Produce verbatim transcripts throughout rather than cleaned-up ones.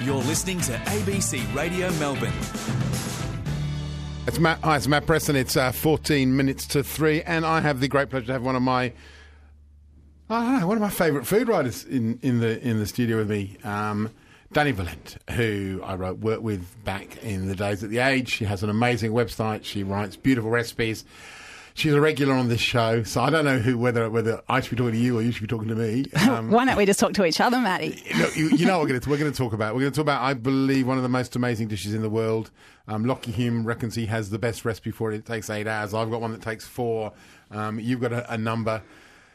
You're listening to A B C Radio Melbourne. It's Matt. Hi, it's Matt Preston. It's uh, fourteen minutes to three, and I have the great pleasure to have one of my, I don't know, one of my favourite food writers in, in the in the studio with me, um, Dani Valent, who I wrote worked with back in the days at The Age. She has an amazing website. She writes beautiful recipes. She's a regular on this show, so I don't know who whether whether I should be talking to you or you should be talking to me. Um, Why don't we just talk to each other, Matty? Look, you, you know what we're going to we're going to talk about. We're going to talk about, I believe, one of the most amazing dishes in the world. Um, Lockie Hume reckons he has the best recipe for it. It takes eight hours. I've got one that takes four. Um, you've got a, a number.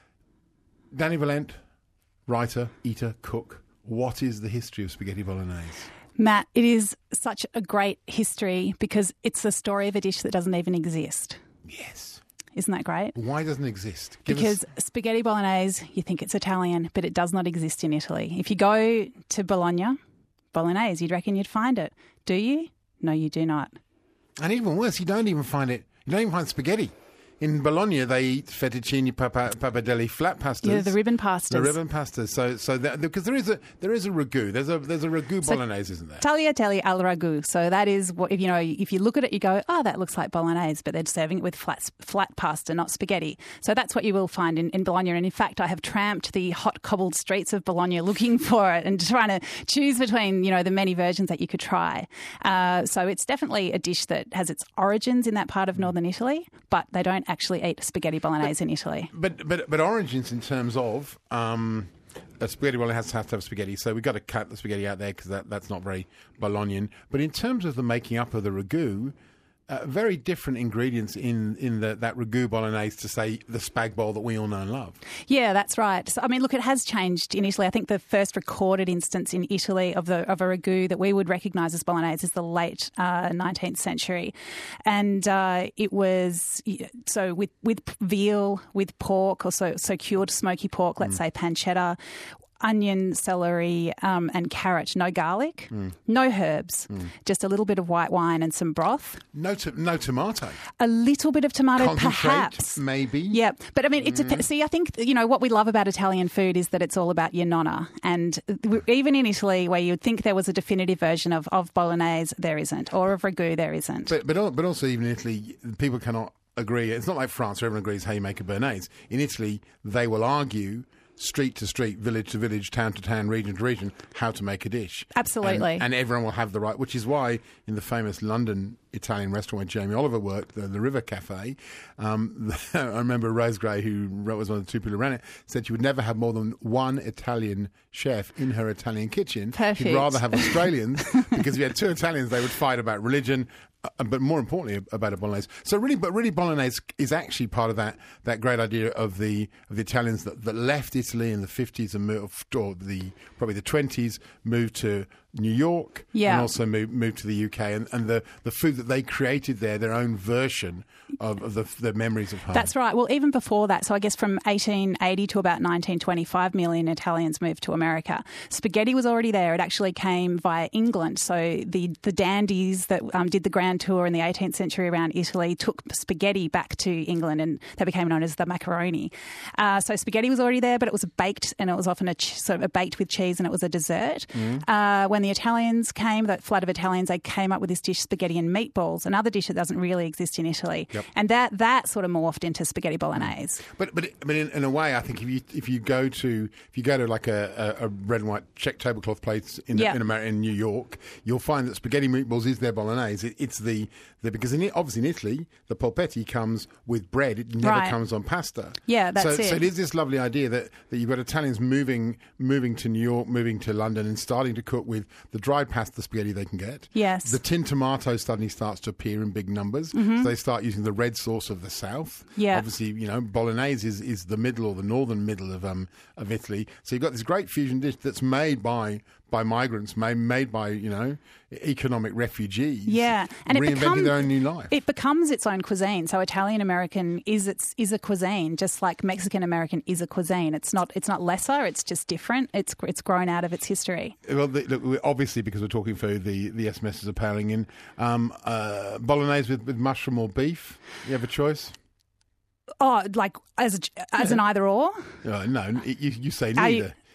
Dani Valent, writer, eater, cook. What is the history of spaghetti bolognese? Matt, it is such a great history because it's the story of a dish that doesn't even exist. Yes. Isn't that great? Why doesn't it exist? Give because us... spaghetti bolognese, you think it's Italian, but it does not exist in Italy. If you go to Bologna, bolognese, you'd reckon you'd find it. Do you? No, you do not. And even worse, you don't even find it. You don't even find spaghetti. In Bologna, they eat fettuccine papa, pappardelle flat pastas. Yeah, the ribbon pastas. The ribbon pastas. So, so that, because there is a there is a ragu. There's a there's a ragu so, bolognese, isn't there? Tagliatelle al ragu. So that is what, if you know, if you look at it, you go, oh, that looks like bolognese, but they're serving it with flat flat pasta, not spaghetti. So that's what you will find in, in Bologna. And in fact, I have tramped the hot cobbled streets of Bologna looking for it and trying to choose between, you know, the many versions that you could try. Uh, so it's definitely a dish that has its origins in that part of northern Italy, but they don't actually eat spaghetti bolognese but, in Italy. But but but origins in terms of um, a spaghetti bolognese has to have, to have spaghetti, so we've got to cut the spaghetti out there because that, that's not very Bolognian. But in terms of the making up of the ragu, uh, very different ingredients in in the, that ragu bolognese to, say, the spag bol that we all know and love. Yeah, that's right. So, I mean, look, it has changed in Italy. I think the first recorded instance in Italy of the of a ragu that we would recognise as bolognese is the late uh, nineteenth century, and uh, it was so with with veal, with pork, or so, so cured smoky pork. Let's mm. say pancetta. Onion, celery, um, and carrot. No garlic, mm. no herbs, mm. just a little bit of white wine and some broth. No, to- no tomato. A little bit of tomato, perhaps, maybe. Yeah, but I mean, it mm. dep- see, I think you know what we love about Italian food is that it's all about your nonna, and even in Italy, where you'd think there was a definitive version of, of bolognese, there isn't, or of ragu, there isn't. But but but also even in Italy, people cannot agree. It's not like France, where everyone agrees how you make a béarnaise. In Italy, they will argue, street to street, village to village, town to town, region to region, how to make a dish. Absolutely. And, and everyone will have the right, which is why in the famous London Italian restaurant where Jamie Oliver worked, the, the River Cafe, um, I remember Rose Gray, who was one of the two people who ran it, said she would never have more than one Italian chef in her Italian kitchen. Perfect. She'd rather have Australians, because if you had two Italians, they would fight about religion, Uh, but more importantly about a bolognese. So really, but really, bolognese is actually part of that that great idea of the of the Italians that, that left Italy in the fifties and moved, or the probably the twenties, moved to New York, yeah. and also moved, moved to the U K, and, and the, the food that they created there, their own version of, of the, the memories of home. That's right. Well, even before that, so I guess from eighteen eighty to about nineteen twenty, five million Italians moved to America. Spaghetti was already there. It actually came via England. So the, the dandies that um, did the grand tour in the eighteenth century around Italy took spaghetti back to England, and they became known as the macaroni. Uh, so spaghetti was already there, but it was baked, and it was often a ch- sort of a baked with cheese, and it was a dessert. Mm. Uh, when the Italians came, that flood of Italians, they came up with this dish, spaghetti and meatballs, another dish that doesn't really exist in Italy. Yep. And that that sort of morphed into spaghetti bolognese. But but but in, in a way, I think if you if you go to if you go to like a, a, a red and white check tablecloth place in yeah. in, America, in New York, you'll find that spaghetti meatballs is their bolognese. It, it's the, the because in, obviously in Italy the polpetti comes with bread. It never right. comes on pasta. Yeah, that's so, it. So it is this lovely idea that, that you've got Italians moving moving to New York, moving to London, and starting to cook with the dried pasta spaghetti they can get. Yes. The tin tomato suddenly starts to appear in big numbers. Mm-hmm. So they start using the red sauce of the south. Yeah. Obviously, you know, bolognese is, is the middle or the northern middle of um of Italy. So you've got this great fusion dish that's made by by migrants, made made by, you know, economic refugees. Yeah, and reinventing it becomes, their own new life. It becomes its own cuisine. So Italian American is its is a cuisine, just like Mexican American is a cuisine. It's not it's not lesser. It's just different. It's it's grown out of its history. Well, the, look, obviously because we're talking food, the the S M S is appealing in um, uh, bolognese with, with mushroom or beef. You have a choice. Oh, like as a, as yeah. an either or? Uh, no, you, you say Are neither. you,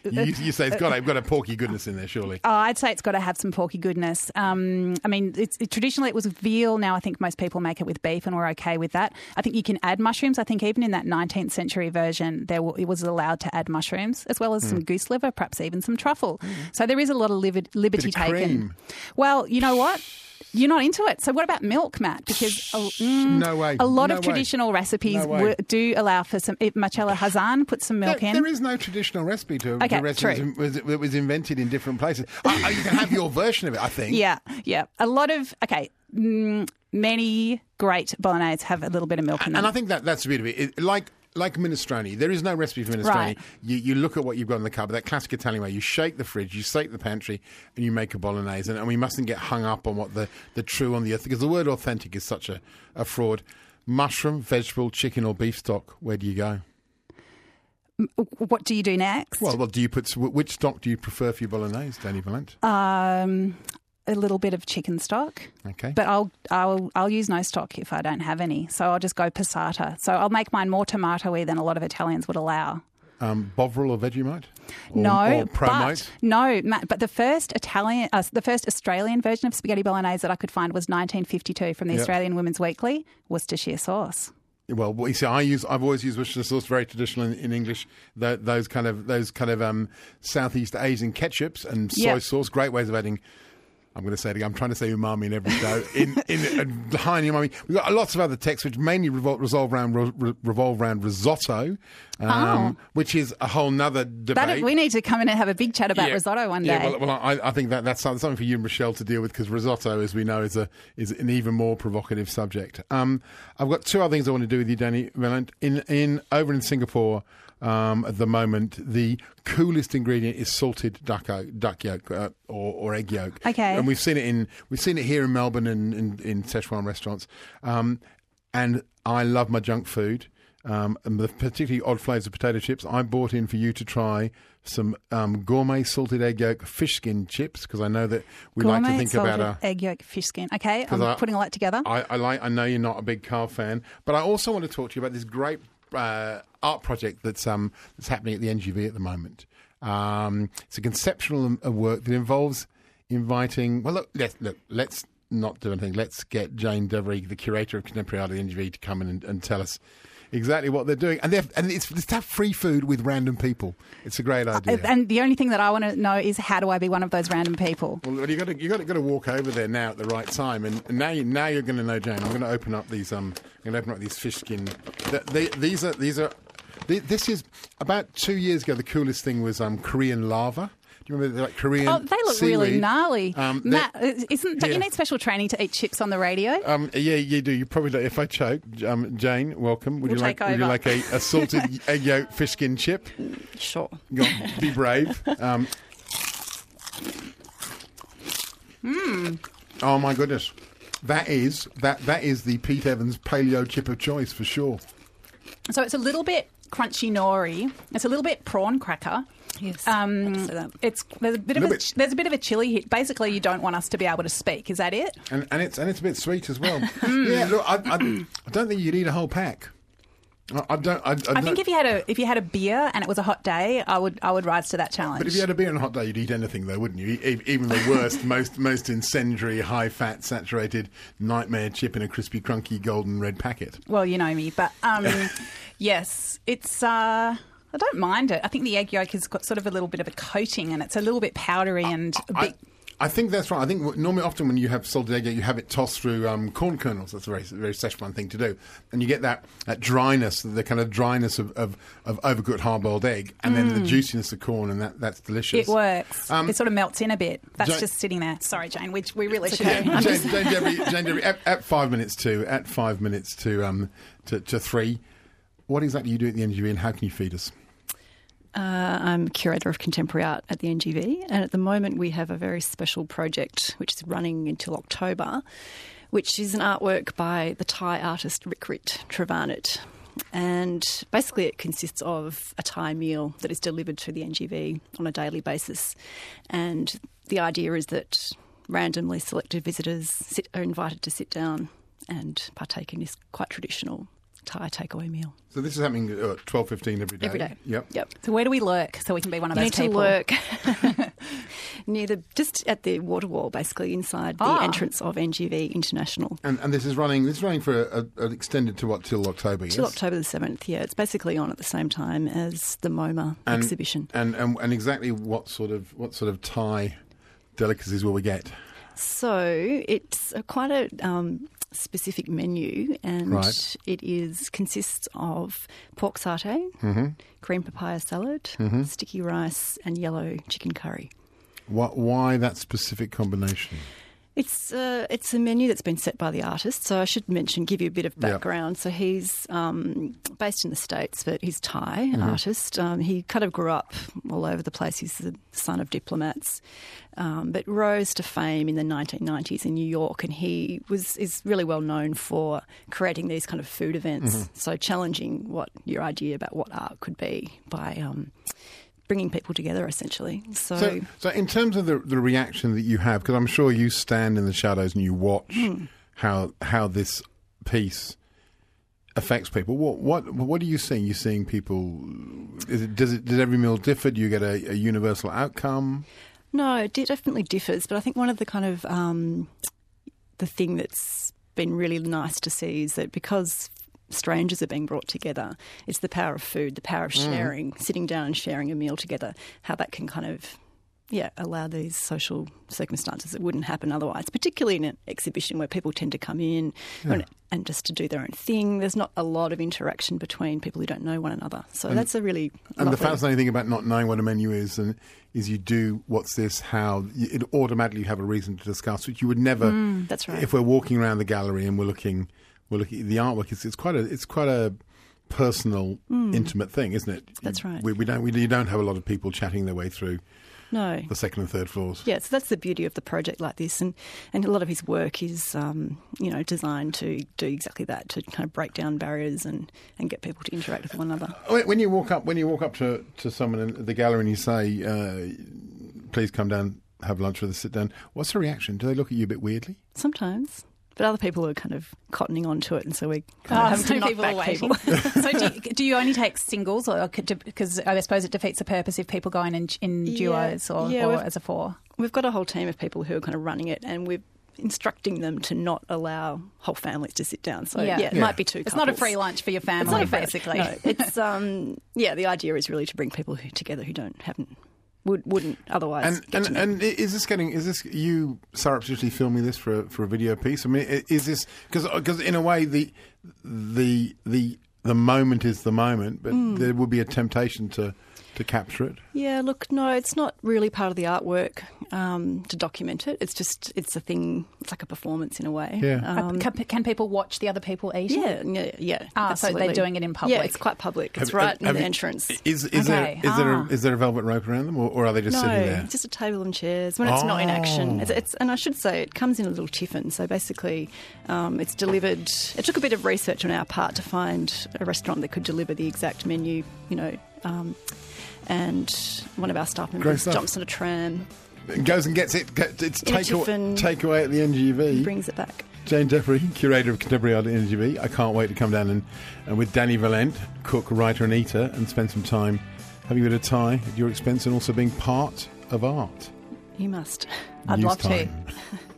You, you say it's got, a, got a porky goodness in there, surely. Oh, I'd say it's got to have some porky goodness. Um, I mean, it's, it, traditionally it was with veal. Now I think most people make it with beef, and we're okay with that. I think you can add mushrooms. I think even in that nineteenth century version, there w- it was allowed to add mushrooms, as well as mm. some goose liver, perhaps even some truffle. Mm. So there is a lot of liver- liberty Bit of taken. Cream. Well, you know what? You're not into it. So what about milk, Matt? Because uh, mm, no way. a lot no of way. traditional recipes no w- do allow for some. If Marcella Hazan put some milk there, in. There is no traditional recipe to, okay, to recipes true. was, it was invented in different places. uh, you can have your version of it, I think. Yeah, yeah. A lot of okay. Mm, many great bolognese have a little bit of milk in them, and I think that that's the beauty of it. it like. Like minestrone, there is no recipe for minestrone. Right. You, you look at what you've got in the cupboard, that classic Italian way. You shake the fridge, you shake the pantry, and you make a bolognese. And, and we mustn't get hung up on what the, the true on the earth, because the word authentic is such a, a fraud. Mushroom, vegetable, chicken, or beef stock, where do you go? What do you do next? Well, well do you put which stock do you prefer for your bolognese, Danny Valent? Um, a little bit of chicken stock. Okay. But I'll I'll I'll use no stock if I don't have any. So I'll just go passata. So I'll make mine more tomato-y than a lot of Italians would allow. Um, Bovril or Vegemite? Or, no, or Promote? but no, Matt, but the first Italian, uh, the first Australian version of spaghetti bolognese that I could find was nineteen fifty-two from the yep. Australian Women's Weekly, Worcestershire sauce. Well, you see, I use I've always used Worcestershire sauce, very traditional in, in English. The, those kind of those kind of um, Southeast Asian ketchups and soy yep. sauce, great ways of adding. I'm going to say it again. I'm trying to say umami in every show. In, in, in high in umami, we've got lots of other texts which mainly revol- revolve around re- revolve around risotto, um, oh. which is a whole nother debate. That, we need to come in and have a big chat about yeah. risotto one day. Yeah, well, well I, I think that that's something for you and Rochelle to deal with, because risotto, as we know, is a is an even more provocative subject. Um, I've got two other things I want to do with you, Danny Valent. In in over in Singapore. Um, at the moment, the coolest ingredient is salted duck, duck yolk uh, or, or egg yolk. Okay, and we've seen it in we've seen it here in Melbourne and in, in Szechuan restaurants. Um, and I love my junk food, um, and the particularly odd flavours of potato chips. I bought in for you to try some um, gourmet salted egg yolk fish skin chips, because I know that we gourmet like to think salted about a egg yolk fish skin. Okay, I'm I, putting all that together. I, I like. I know you're not a big carb fan, but I also want to talk to you about this great Uh, art project that's um, that's happening at the N G V at the moment. Um, it's a conceptual uh, work that involves inviting. Well, look, let's look. Let's not do anything. Let's get Jane Devery, the curator of contemporary art at the N G V, to come in and, and tell us exactly what they're doing. And they're, and it's, it's to have free food with random people. It's a great idea. Uh, and the only thing that I want to know is, how do I be one of those random people? Well, you got to you got to got to walk over there now at the right time, and, and now you, now you're going to know, Jane. I'm going to open up these um. I'm going to open up these fish skin. The, they, these are these are. They, this is about two years ago. The coolest thing was um Korean lava. Do you remember like Korean? Oh, they look seaweed? really gnarly. Um, Matt, isn't don't yeah. you need special training to eat chips on the radio? Um, yeah, you do. You probably do. If I choke, um, Jane, welcome. Would We'll you like? take Would you over. like a, a salted egg yolk fish skin chip? Sure. Go on, be brave. Um, mm. Oh my goodness, that is that that is the Pete Evans paleo chip of choice for sure. So it's a little bit crunchy nori. It's a little bit prawn cracker. Yes, um, I'd say that. It's there's a bit of a, bit. there's a bit of a chili hit. Basically, you don't want us to be able to speak. Is that it? And and it's and it's a bit sweet as well. Yeah, look, I, I, I don't think you'd eat a whole pack. I, I don't. I, I, I don't, think if you had a if you had a beer and it was a hot day, I would I would rise to that challenge. But if you had a beer on a hot day, you'd eat anything, though, wouldn't you? E- Even the worst, most most incendiary, high-fat, saturated nightmare chip in a crispy, crunky, golden red packet. Well, you know me, but um, yes, it's. Uh, I don't mind it. I think the egg yolk has got sort of a little bit of a coating, and it's a little bit powdery and a I, bit. I think that's right. I think w- normally, often when you have salted egg, you have it tossed through um, corn kernels. That's a very, very Szechuan thing to do, and you get that, that dryness, the kind of dryness of, of, of overcooked hard-boiled egg, and then the juiciness of corn, and that, that's delicious. It works. Um, it sort of melts in a bit. That's Jane- just sitting there. Sorry, Jane. We, we really should. Yeah, Jane, Jane Devery, Jane Devery, at, at five minutes to at five minutes to um to, to three. What exactly do you do at the N G V, and how can you feed us? Uh, I'm curator of contemporary art at the N G V, and at the moment we have a very special project which is running until October, which is an artwork by the Thai artist Rikrit Travanit. And basically it consists of a Thai meal that is delivered to the N G V on a daily basis. And the idea is that randomly selected visitors sit, are invited to sit down and partake in this quite traditional Thai takeaway meal. So this is happening at twelve fifteen every day? Every day. Yep. Yep. So where do we lurk so we can be one of You those need people? to lurk near the, just at the water wall, basically inside the Ah. entrance of N G V International. And, and this is running. This is running for a, a, an extended to what till October? Yes? Till October the seventh, yeah. It's basically on at the same time as the MoMA And- exhibition. And, and and exactly what sort of what sort of Thai delicacies will we get? So it's a, quite a um, specific menu, and Right. it is consists of pork satay, Mm-hmm. cream papaya salad, sticky rice, and yellow chicken curry. What? Why that specific combination? It's uh, it's a menu that's been set by the artist. So I should mention, give you a bit of Yeah. background. So he's um, based in the States, but he's Thai Mm-hmm. artist. Um, he kind of grew up all over the place. He's the son of diplomats, um, but rose to fame in the nineteen nineties in New York. And he was is really well known for creating these kind of food events. Mm-hmm. So challenging what your idea about what art could be by um, bringing people together, essentially. So. So, so in terms of the the reaction that you have, because I'm sure you stand in the shadows and you watch Hmm. how how this piece affects people. What what what are you seeing? You seeing people? Is it does it does every meal differ? Do you get a, a universal outcome? No, it di- definitely differs. But I think one of the kind of um, the thing that's been really nice to see is that because strangers are being brought together, it's the power of food, the power of sharing, sitting down and sharing a meal together, how that can kind of, yeah, allow these social circumstances that wouldn't happen otherwise, particularly in an exhibition where people tend to come in and, and just to do their own thing. There's not a lot of interaction between people who don't know one another. So that's a really And lovely... the fascinating thing about not knowing what a menu is, and is you do what's this, how it automatically have a reason to discuss, which you would never. that's right. If we're walking around the gallery and we're looking, we're looking at the artwork. It's, it's quite a, it's quite a personal, intimate thing, isn't it? That's right. We, we don't, we you don't have a lot of people chatting their way through No. the second and third floors. Yeah, so that's the beauty of the project like this, and, and a lot of his work is, um, you know, designed to do exactly that, to kind of break down barriers and, and get people to interact with one another. When when you walk up, when you walk up to, to someone in the gallery and you say, uh, "Please come down, have lunch with us, sit down," what's the reaction? Do they look at you a bit weirdly? Sometimes, but other people are kind of cottoning onto it, and so we kind Oh, of have so to knock people are back waiting. people. So do you, do you only take singles, or because I suppose it defeats the purpose if people go in in, in duos Yeah, or, yeah, or we've- as a four? We've got a whole team of people who are kind of running it, and we're instructing them to not allow whole families to sit down. So yeah, Yeah. it Yeah. might be two It's couples. not a free lunch for your family, It's not a free- basically. No, it's um, yeah. The idea is really to bring people who, together who don't haven't would wouldn't otherwise. And get to and, meet. and is this getting? Is this you surreptitiously filming this for a, for a video piece? I mean, i- is this because in a way the the the the moment is the moment, but Mm. there would be a temptation to to capture it. Yeah, look, no, it's not really part of the artwork um, to document it. It's just, it's a thing, it's like a performance in a way. Yeah. Um, can, can people watch the other people eat? yeah, yeah, yeah. Ah, so they're absolutely. doing it in public. Yeah, it's quite public. It's Have- right have- in have the you- entrance. Is is Okay. there is there Ah. a, is there a velvet rope around them, or, or are they just No, sitting there? just a table and chairs. When it's not in action, Oh. it's, it's and I should say it comes in a little tiffin. So basically, um, it's delivered. It took a bit of research on our part to find a restaurant that could deliver the exact menu. You know, um, and one of our staff Great members stuff. jumps on a tram, It goes and gets it. Get, it's In a take away, tiffin. take away at the N G V. brings it back. Jane Deffery, curator of contemporary art at N G V. I can't wait to come down and, and with Danny Valent, cook, writer, and eater, and spend some time having a bit of Thai at your expense and also being part of art. You must. I'd News love to. time.